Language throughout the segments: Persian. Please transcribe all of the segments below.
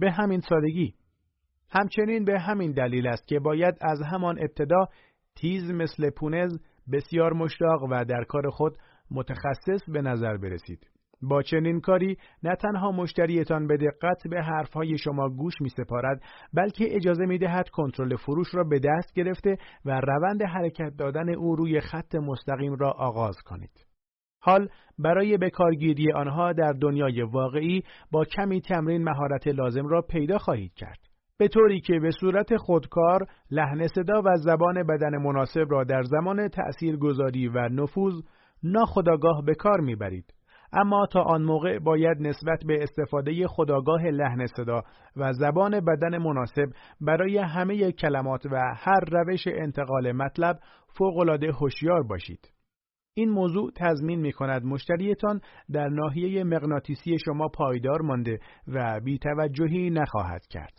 به همین سادگی. همچنین به همین دلیل است که باید از همان ابتدا تیز مثل پونز، بسیار مشتاق و در کار خود متخصص به نظر برسید. با چنین کاری نه تنها مشتریتان به دقت به حرفهای شما گوش می سپارد، بلکه اجازه می دهد کنترل فروش را به دست گرفته و روند حرکت دادن او روی خط مستقیم را آغاز کنید. حال برای بکارگیری آنها در دنیای واقعی با کمی تمرین مهارت لازم را پیدا خواهید کرد. به طوری که به صورت خودکار لحن صدا و زبان بدن مناسب را در زمان تأثیرگذاری و نفوذ ناخودآگاه به کار میبرید. اما تا آن موقع باید نسبت به استفاده خودآگاه لحن صدا و زبان بدن مناسب برای همه کلمات و هر روش انتقال مطلب فوق‌العاده هوشیار باشید. این موضوع تضمین می‌کند مشتریتان در ناحیه مغناطیسی شما پایدار مانده و بی‌توجهی نخواهد کرد.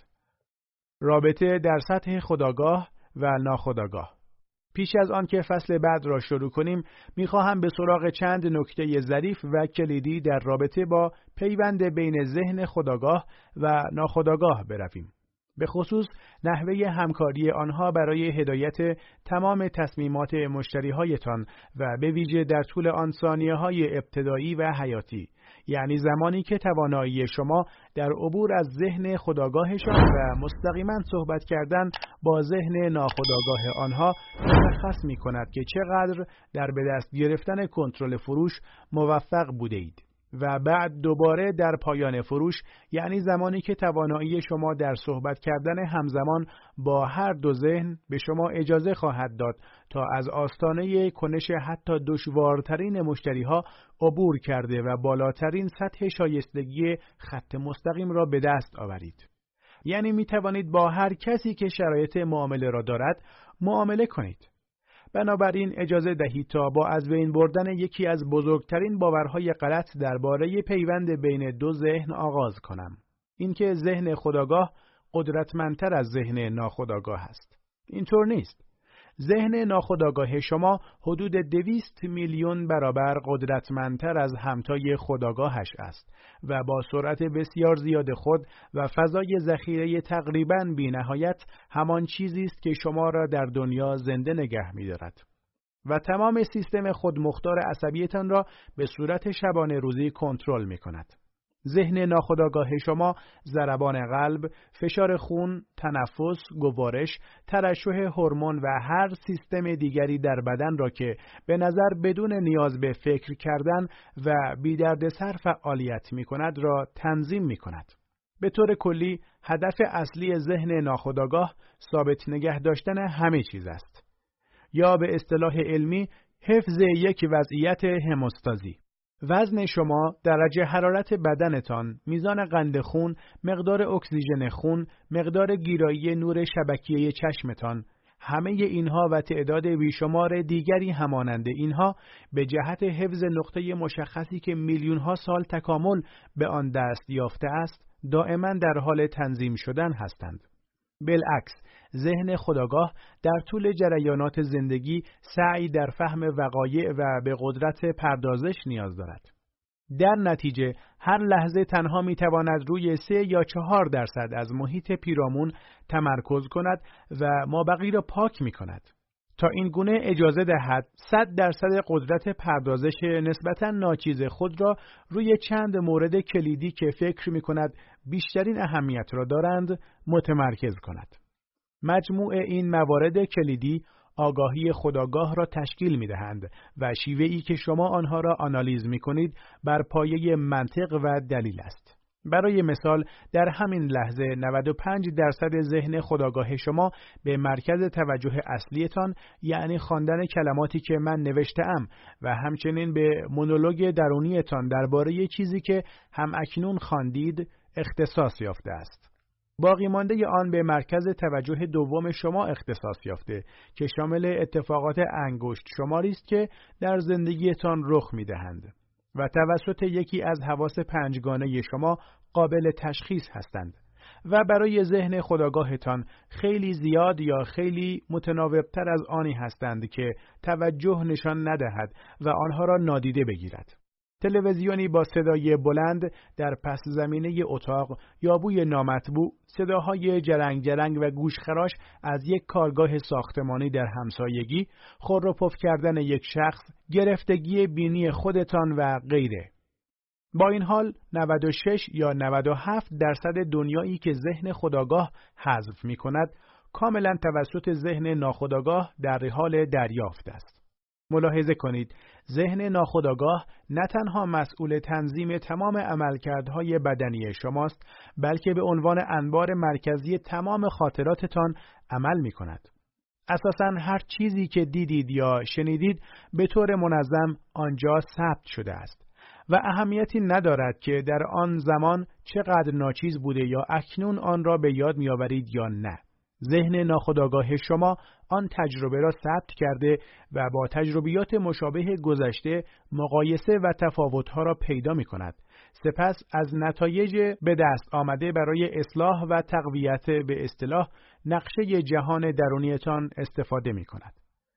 رابطه در سطح خودآگاه و ناخودآگاه. پیش از آن که فصل بعد را شروع کنیم، می‌خواهم به سراغ چند نکته ظریف و کلیدی در رابطه با پیوند بین ذهن خودآگاه و ناخودآگاه برویم. به خصوص نحوه همکاری آنها برای هدایت تمام تصمیمات مشتری‌هایتان و به ویژه در طول آن ثانیه‌های ابتدایی و حیاتی، یعنی زمانی که توانایی شما در عبور از ذهن خودآگاهشان و مستقیما صحبت کردن با ذهن ناخودآگاه آنها مشخص می‌کند که چقدر در به دست گرفتن کنترل فروش موفق بودید. و بعد دوباره در پایان فروش، یعنی زمانی که توانایی شما در صحبت کردن همزمان با هر دو ذهن به شما اجازه خواهد داد تا از آستانه کنش حتی دشوارترین مشتریها عبور کرده و بالاترین سطح شایستگی خط مستقیم را به دست آورید. یعنی می توانید با هر کسی که شرایط معامله را دارد معامله کنید. بنابراین اجازه دهید تا با از بین بردن یکی از بزرگترین باورهای غلط درباره پیوند بین دو ذهن آغاز کنم. اینکه ذهن خودآگاه قدرتمندتر از ذهن ناخودآگاه است. اینطور نیست. ذهن ناخودآگاه شما حدود 200 میلیون برابر قدرتمندتر از همتای خودآگاهش است و با سرعت بسیار زیاد خود و فضای ذخیره تقریباً بی‌نهایت همان چیزی است که شما را در دنیا زنده نگه می‌دارد و تمام سیستم خودمختار عصبیتان را به صورت شبانه روزی کنترل می‌کند. ذهن ناخودآگاه شما ضربان قلب، فشار خون، تنفس، گوارش، ترشح هورمون و هر سیستم دیگری در بدن را که به نظر بدون نیاز به فکر کردن و بی دردسر فعالیت می کند را تنظیم می کند. به طور کلی هدف اصلی ذهن ناخودآگاه ثابت نگه داشتن همه چیز است. یا به اصطلاح علمی حفظ یک وضعیت هموستازی. وزن شما، درجه حرارت بدنتان، میزان قند خون، مقدار اکسیژن خون، مقدار گیرایی نور شبکیه چشمتان، همه اینها و تعداد بیشمار دیگری همانند اینها به جهت حفظ نقطه مشخصی که میلیون‌ها سال تکامل به آن دست یافته است، دائما در حال تنظیم شدن هستند. بالعکس، ذهن خودآگاه در طول جریانات زندگی سعی در فهم وقایع و به قدرت پردازش نیاز دارد. در نتیجه هر لحظه تنها میتواند روی 3 یا 4% از محیط پیرامون تمرکز کند و مابقی را پاک میکند. تا این گونه اجازه دهد 100% قدرت پردازش نسبتاً ناچیز خود را روی چند مورد کلیدی که فکر میکند بیشترین اهمیت را دارند متمرکز کند. مجموع این موارد کلیدی آگاهی خودآگاه را تشکیل می‌دهند و شیوه‌ای که شما آنها را آنالیز می‌کنید بر پایه منطق و دلیل است. برای مثال در همین لحظه 95% ذهن خودآگاه شما به مرکز توجه اصلیتان، یعنی خواندن کلماتی که من نوشته‌ام و همچنین به مونولوگ درونیتان درباره چیزی که هم اکنون خواندید اختصاص یافته است. باقی مانده آن به مرکز توجه دوم شما اختصاص یافته که شامل اتفاقات انگشت شماری است که در زندگیتان رخ می‌دهند و توسط یکی از حواس پنجگانه شما قابل تشخیص هستند و برای ذهن خودآگاهتان خیلی زیاد یا خیلی متناوب‌تر از آنی هستند که توجه نشان ندهد و آنها را نادیده بگیرد. تلویزیونی با صدای بلند در پس زمینه اتاق یا بوی نامطبوع، صداهای جرنگ جرنگ و گوشخراش از یک کارگاه ساختمانی در همسایگی، خور و پف کردن یک شخص، گرفتگی بینی خودتان و غیره. با این حال 96 یا 97% دنیایی که ذهن خودآگاه حذف می کند کاملا توسط ذهن ناخودآگاه در حال دریافت است. ملاحظه کنید ذهن ناخودآگاه نه تنها مسئول تنظیم تمام عملکردهای بدنی شماست، بلکه به عنوان انبار مرکزی تمام خاطراتتان عمل می کند. اساساً هر چیزی که دیدید یا شنیدید به طور منظم آنجا ثبت شده است و اهمیتی ندارد که در آن زمان چقدر ناچیز بوده یا اکنون آن را به یاد می‌آورید یا نه. ذهن ناخودآگاه شما آن تجربه را ثبت کرده و با تجربیات مشابه گذشته مقایسه و تفاوت‌ها را پیدا می‌کند. سپس از نتایج به دست آمده برای اصلاح و تقویت به اصطلاح نقشه جهان درونیتان استفاده می‌کند.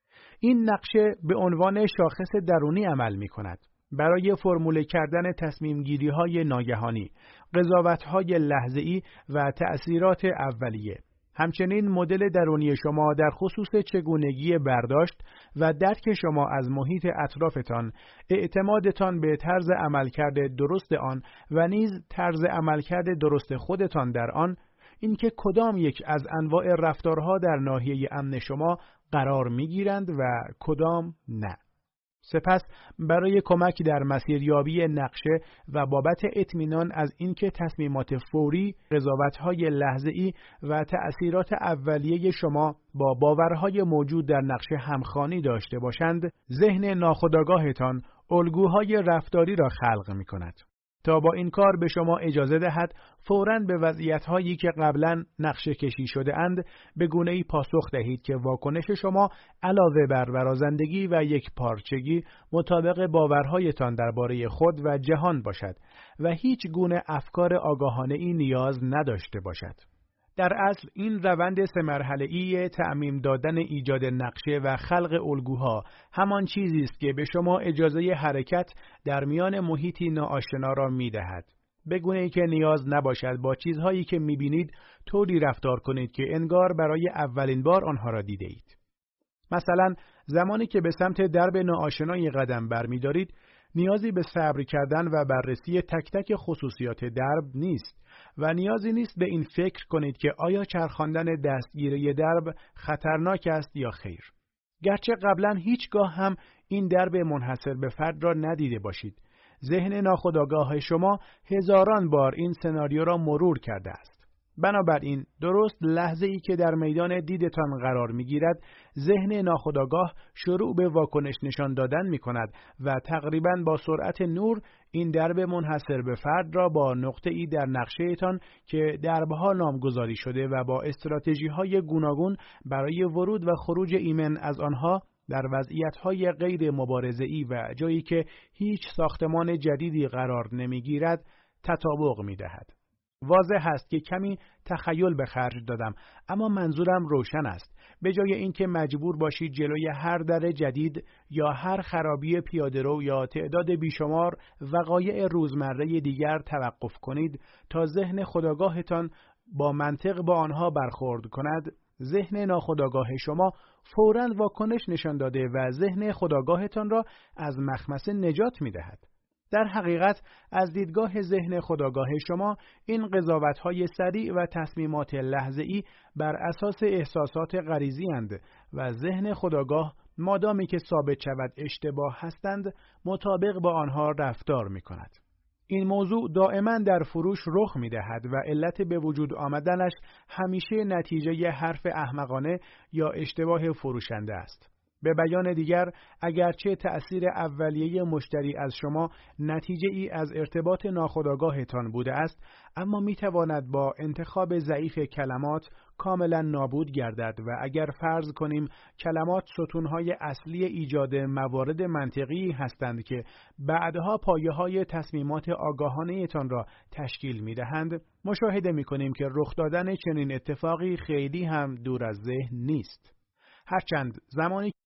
این نقشه به عنوان شاخص درونی عمل می‌کند. برای فرموله کردن تصمیم گیری های ناگهانی، قضاوت های لحظه‌ای و تأثیرات اولیه. همچنین مدل درونی شما در خصوص چگونگی برداشت و درک شما از محیط اطرافتان، اعتمادتان به طرز عملکرد درست آن و نیز طرز عملکرد درست خودتان در آن، اینکه کدام یک از انواع رفتارها در ناحیه امن شما قرار می‌گیرند و کدام نه. سپس برای کمک در مسیریابی نقشه و بابت اطمینان از اینکه تصمیمات فوری، قضاوت‌های لحظه‌ای و تأثیرات اولیه شما با باورهای موجود در نقشه همخوانی داشته باشند، ذهن ناخودآگاهتان الگوهای رفتاری را خلق می‌کند تا با این کار به شما اجازه دهد فوراً به وضعیت‌هایی که قبلاً نقشه کشی شده اند به گونه‌ای پاسخ دهید که واکنش شما علاوه بر برازندگی و یک پارچگی مطابق باورهایتان درباره خود و جهان باشد و هیچ گونه افکار آگاهانه‌ای نیاز نداشته باشد. در اصل این روند 3 مرحله‌ای تعمیم دادن ایجاد نقشه و خلق الگوها همان چیزی است که به شما اجازه حرکت در میان محیطی ناآشنا را می‌دهد. به گونه‌ای که نیاز نباشد با چیزهایی که می‌بینید طوری رفتار کنید که انگار برای اولین بار آنها را دیده‌اید. مثلا زمانی که به سمت درب ناآشنایی قدم برمی‌دارید، نیازی به صبر کردن و بررسی تک تک خصوصیات درب نیست و نیازی نیست به این فکر کنید که آیا چرخاندن دستگیره درب خطرناک است یا خیر. گرچه قبلا هیچگاه هم این درب منحصر به فرد را ندیده باشید، ذهن ناخودآگاه شما هزاران بار این سناریو را مرور کرده است. بنابراین درست لحظه‌ای که در میدان دیدتان قرار می‌گیرد، ذهن ناخودآگاه شروع به واکنش نشان دادن می‌کند و تقریباً با سرعت نور این درب منحصر به فرد را با نقطه‌ای در نقشه‌تان که دربها نامگذاری شده و با استراتژی‌های گوناگون برای ورود و خروج ایمن از آنها در وضعیت‌های غیر مبارزه‌ای و جایی که هیچ ساختمان جدیدی قرار نمی‌گیرد تطابق می‌دهد. واضح است که کمی تخیل به خرج دادم، اما منظورم روشن است. به جای اینکه مجبور باشید جلوی هر در جدید یا هر خرابی پیاده‌رو یا تعداد بیشمار وقایع روزمره دیگر توقف کنید تا ذهن خودآگاهتان با منطق با آنها برخورد کند، ذهن ناخودآگاه شما فوراً واکنش نشان داده و ذهن خودآگاهتان را از مخمصه نجات می‌دهد. در حقیقت از دیدگاه ذهن خودآگاه شما این قضاوت‌های سریع و تصمیمات لحظه‌ای بر اساس احساسات غریزی اند و ذهن خودآگاه مادامی که ثابت شود اشتباه هستند مطابق با آنها رفتار می‌کند. این موضوع دائما در فروش رخ می‌دهد و علت به وجود آمدنش همیشه نتیجه حرف احمقانه یا اشتباه فروشنده است. به بیان دیگر، اگرچه تأثیر اولیه مشتری از شما نتیجه ای از ارتباط ناخودآگاهتان بوده است، اما می تواند با انتخاب ضعیف کلمات کاملا نابود گردد و اگر فرض کنیم کلمات ستونهای اصلی ایجاد موارد منطقی هستند که بعدها پایه‌های تصمیمات آگاهانه‌تان را تشکیل می دهند، مشاهده می کنیم که رخ دادن چنین اتفاقی خیلی هم دور از ذهن نیست. هرچند زمانی